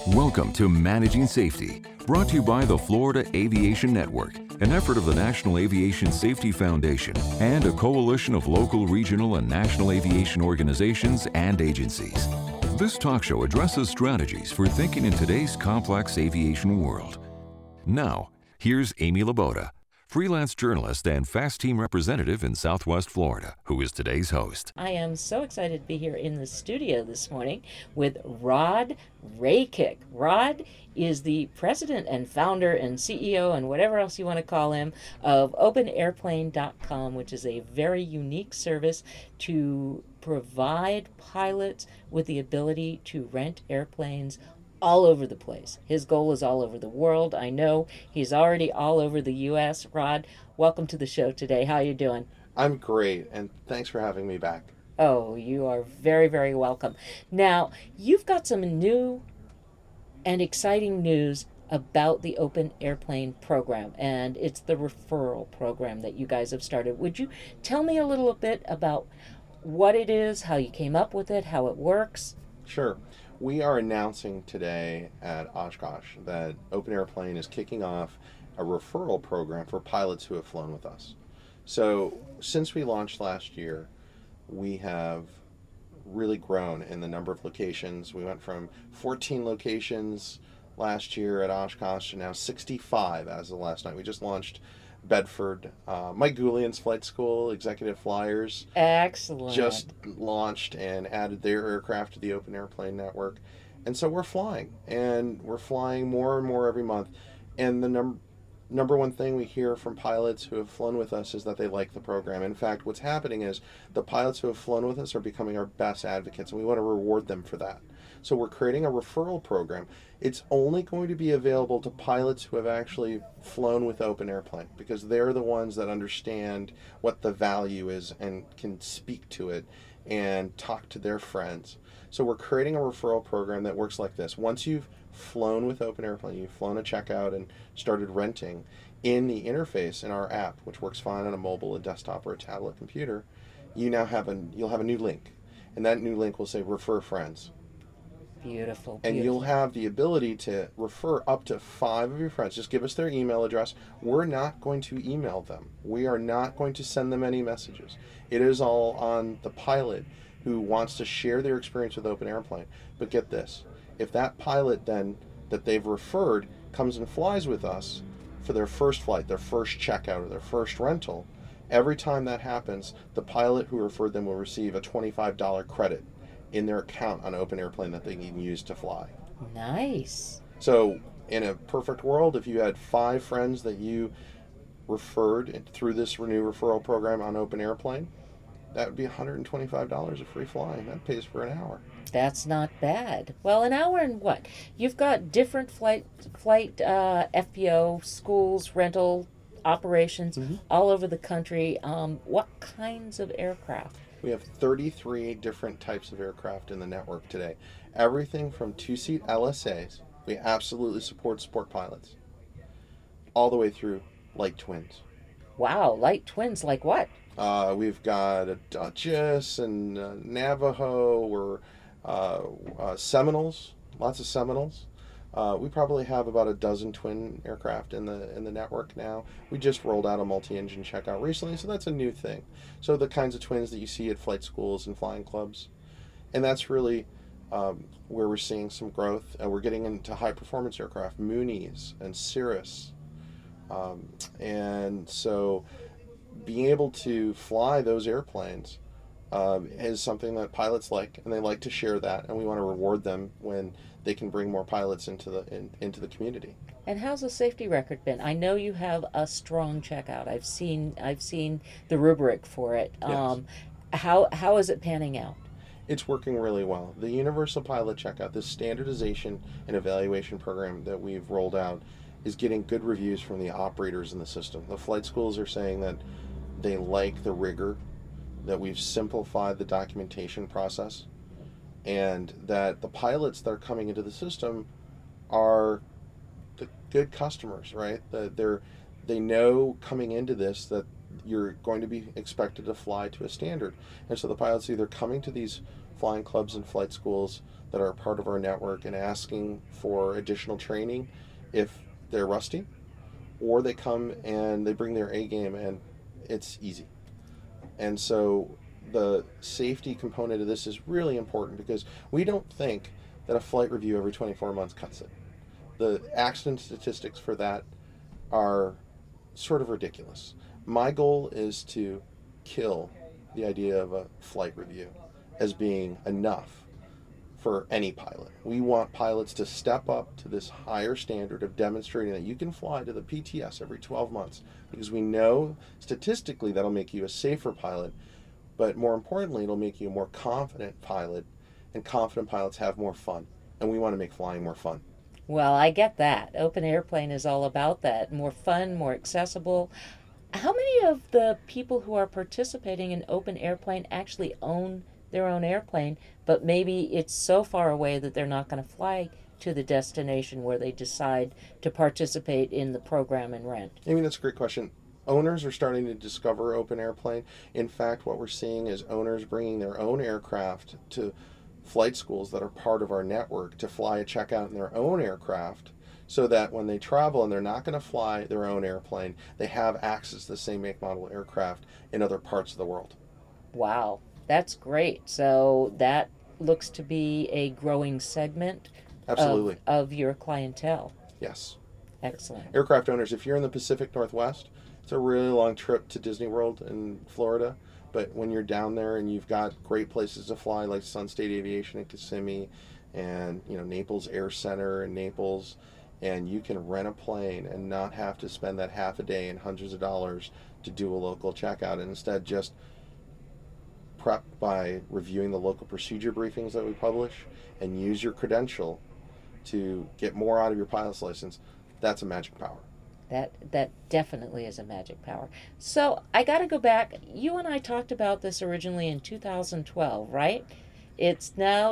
Welcome to Managing Safety, brought to you by the Florida Aviation Network, an effort of the National Aviation Safety Foundation and a coalition of local, regional, and national aviation organizations and agencies. This talk show addresses strategies for thinking in today's complex aviation world. Now, here's Amy Laboda, freelance journalist and FAST team representative in Southwest Florida, who is today's host. I am so excited to be here in the studio this morning with Rod Raykick. Rod is the president and founder and CEO and whatever else you want to call him of OpenAirplane.com, which is a very unique service to provide pilots with the ability to rent airplanes all over the place. His goal is all over the world. I know he's already all over the U.S. Rod, welcome to the show today. How you doing? I'm great, and thanks for having me back. Oh, you are very, very welcome. Now, you've got some new and exciting news about the Open Airplane program, and it's the referral program that you guys have started. Would you tell me a little bit about what it is, how you came up with it, how it works? Sure. We are announcing today at Oshkosh that Open Airplane is kicking off a referral program for pilots who have flown with us. So since we launched last year, we have really grown in the number of locations. We went from 14 locations last year at Oshkosh to now 65 as of last night. We just launched Bedford. Mike Goulian's flight school, Executive Flyers, Excellent. just launched and added their aircraft to the Open Airplane network. And so we're flying, and we're flying more and more every month. And the number one thing we hear from pilots who have flown with us is that they like the program. In fact, what's happening is the pilots who have flown with us are becoming our best advocates, and we want to reward them for that. So we're creating a referral program. It's only going to be available to pilots who have actually flown with Open Airplane, because they're the ones that understand what the value is and can speak to it and talk to their friends. So we're creating a referral program that works like this. Once you've flown with Open Airplane, you've flown a checkout and started renting, in the interface in our app, which works fine on a mobile, a desktop, or a tablet computer, you'll have a new link. And that new link will say refer friends. Beautiful. And you'll have the ability to refer up to 5 of your friends. Just give us their email address. We're not going to email them. We are not going to send them any messages. It is all on the pilot who wants to share their experience with Open Airplane. But get this, if that pilot then that they've referred comes and flies with us for their first flight, their first checkout, or their first rental, every time that happens, the pilot who referred them will receive a $25 credit in their account on Open Airplane that they can use to fly. Nice. So in a perfect world, if you had 5 friends that you referred through this new referral program on Open Airplane, that would be $125 of free flying. That pays for an hour. That's not bad. Well, an hour and what? You've got different flight FBO schools, rental operations all over the country. What kinds of aircraft? We have 33 different types of aircraft in the network today. Everything from 2-seat LSAs, we absolutely support pilots, all the way through light twins. Wow, light twins like what? We've got a Duchess and Navajo, or Seminoles, lots of Seminoles. We probably have about a dozen twin aircraft in the network now. We just rolled out a multi-engine checkout recently, so that's a new thing. So the kinds of twins that you see at flight schools and flying clubs, and that's really where we're seeing some growth. And we're getting into high-performance aircraft, Moonies and Cirrus, and so being able to fly those airplanes is something that pilots like, and they like to share that, and we want to reward them when they can bring more pilots into the community. And how's the safety record been? I know you have a strong checkout. I've seen the rubric for it. Yes. How is it panning out? It's working really well. The Universal Pilot Checkout, this standardization and evaluation program that we've rolled out, is getting good reviews from the operators in the system. The flight schools are saying that they like the rigor, that we've simplified the documentation process, and that the pilots that are coming into the system are the good customers, right? That they know coming into this that you're going to be expected to fly to a standard. And so the pilots are either coming to these flying clubs and flight schools that are part of our network and asking for additional training if they're rusty, or they come and they bring their A game and it's easy. And so the safety component of this is really important because we don't think that a flight review every 24 months cuts it. The accident statistics for that are sort of ridiculous. My goal is to kill the idea of a flight review as being enough for any pilot. We want pilots to step up to this higher standard of demonstrating that you can fly to the PTS every 12 months because we know statistically that'll make you a safer pilot, but more importantly, it'll make you a more confident pilot, and confident pilots have more fun, and we want to make flying more fun. Well, I get that. Open Airplane is all about that. More fun, more accessible. How many of the people who are participating in Open Airplane actually own their own airplane, but maybe it's so far away that they're not going to fly to the destination where they decide to participate in the program and rent? I mean, that's a great question. Owners are starting to discover Open Airplane. In fact, what we're seeing is owners bringing their own aircraft to flight schools that are part of our network to fly a checkout in their own aircraft, so that when they travel and they're not going to fly their own airplane, they have access to the same make model aircraft in other parts of the world. Wow, that's great. So that looks to be a growing segment Absolutely. of your clientele. Yes. Excellent. Aircraft owners, if you're in the Pacific Northwest, it's a really long trip to Disney World in Florida. But when you're down there and you've got great places to fly like Sun State Aviation in Kissimmee and Naples Air Center in Naples, and you can rent a plane and not have to spend that half a day and hundreds of dollars to do a local checkout, and instead just prep by reviewing the local procedure briefings that we publish and use your credential to get more out of your pilot's license, that's a magic power. That definitely is a magic power. So I got to go back. You and I talked about this originally in 2012, right? It's now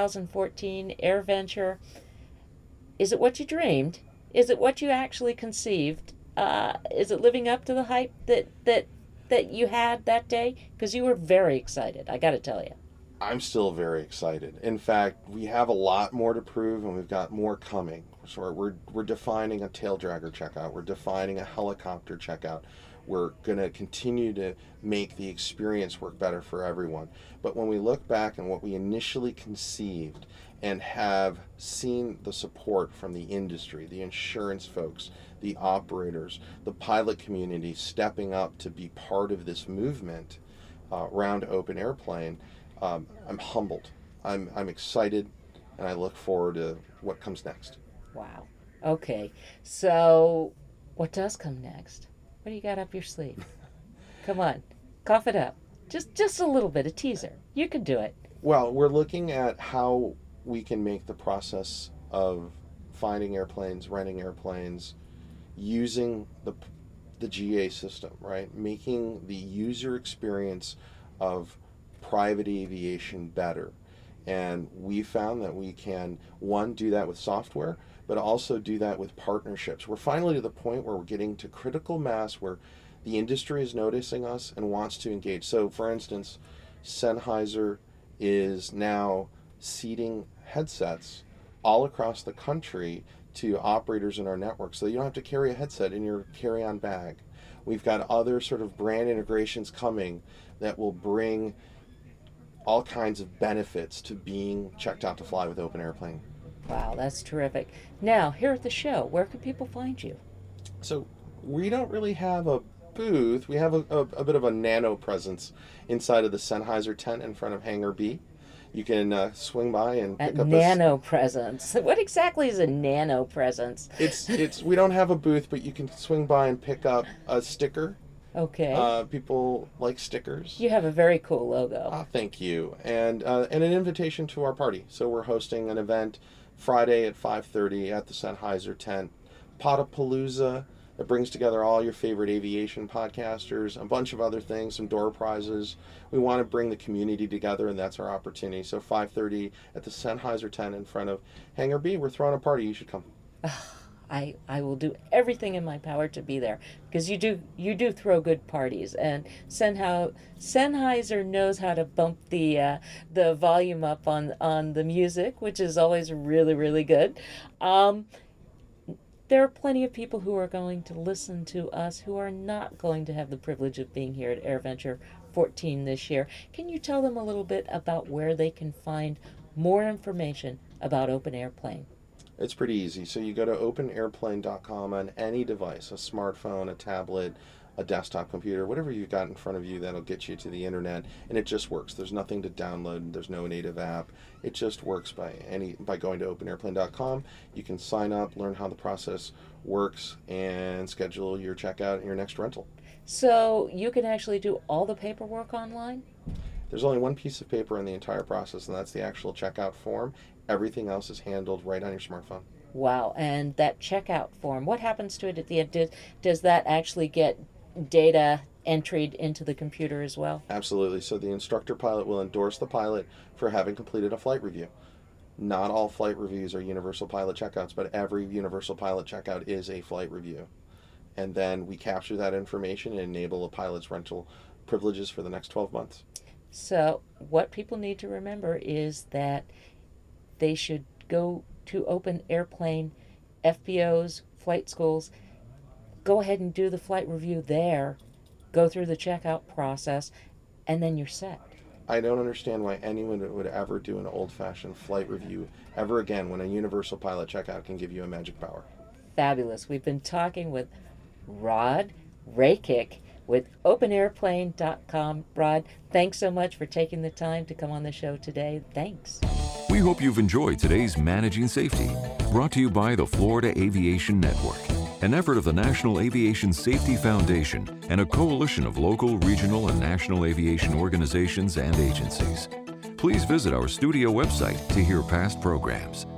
2014, AirVenture. Is it what you dreamed? Is it what you actually conceived? Is it living up to the hype that you had that day? Because you were very excited, I got to tell you. I'm still very excited. In fact, we have a lot more to prove, and we've got more coming. So we're defining a tail dragger checkout. We're defining a helicopter checkout. We're going to continue to make the experience work better for everyone. But when we look back on what we initially conceived and have seen the support from the industry, the insurance folks, the operators, the pilot community stepping up to be part of this movement around Open Airplane, I'm humbled. I'm excited, and I look forward to what comes next. Wow. Okay. So what does come next? What do you got up your sleeve? Come on. Cough it up. Just a little bit, a teaser. You can do it. Well, we're looking at how we can make the process of finding airplanes, renting airplanes, using the GA system, right? Making the user experience of private aviation better. And we found that we can, one, do that with software, but also do that with partnerships. We're finally to the point where we're getting to critical mass where the industry is noticing us and wants to engage. So, for instance, Sennheiser is now seeding headsets all across the country to operators in our network, so you don't have to carry a headset in your carry-on bag. We've got other sort of brand integrations coming that will bring all kinds of benefits to being checked out to fly with Open Airplane. Wow, that's terrific. Now, here at the show, where can people find you? So we don't really have a booth. We have a bit of a nano presence inside of the Sennheiser tent in front of Hangar B. You can swing by and pick up nano presence. What exactly is a nano presence? It's we don't have a booth, but you can swing by and pick up a sticker. Okay. People like stickers. You have a very cool logo. Thank you. And an invitation to our party. So we're hosting an event Friday at 5:30 at the Sennheiser tent. Potapalooza that brings together all your favorite aviation podcasters, a bunch of other things, some door prizes. We want to bring the community together, and that's our opportunity. So 5:30 at the Sennheiser tent in front of Hangar B. We're throwing a party. You should come. I will do everything in my power to be there, because you do throw good parties, and Sennheiser knows how to bump the volume up on the music, which is always really, really good. There are plenty of people who are going to listen to us who are not going to have the privilege of being here at AirVenture 14 this year. Can you tell them a little bit about where they can find more information about Open Airplane? It's pretty easy. So you go to openairplane.com on any device, a smartphone, a tablet, a desktop computer, whatever you've got in front of you, that'll get you to the internet, and it just works. There's nothing to download. There's no native app. It just works by going to openairplane.com. You can sign up, learn how the process works, and schedule your checkout and your next rental. So you can actually do all the paperwork online? There's only one piece of paper in the entire process, and that's the actual checkout form. Everything else is handled right on your smartphone. Wow. And that checkout form, what happens to it at the end? Does that actually get data entered into the computer as well? Absolutely. So the instructor pilot will endorse the pilot for having completed a flight review. Not all flight reviews are universal pilot checkouts, but every universal pilot checkout is a flight review. And then we capture that information and enable a pilot's rental privileges for the next 12 months. So what people need to remember is that they should go to Open Airplane, FBOs, flight schools, go ahead and do the flight review there, go through the checkout process, and then you're set. I don't understand why anyone would ever do an old-fashioned flight review ever again when a universal pilot checkout can give you a magic power. Fabulous. We've been talking with Rod Rakic with openairplane.com. Rod, thanks so much for taking the time to come on the show today. Thanks. We hope you've enjoyed today's Managing Safety, brought to you by the Florida Aviation Network, an effort of the National Aviation Safety Foundation and a coalition of local, regional, and national aviation organizations and agencies. Please visit our studio website to hear past programs.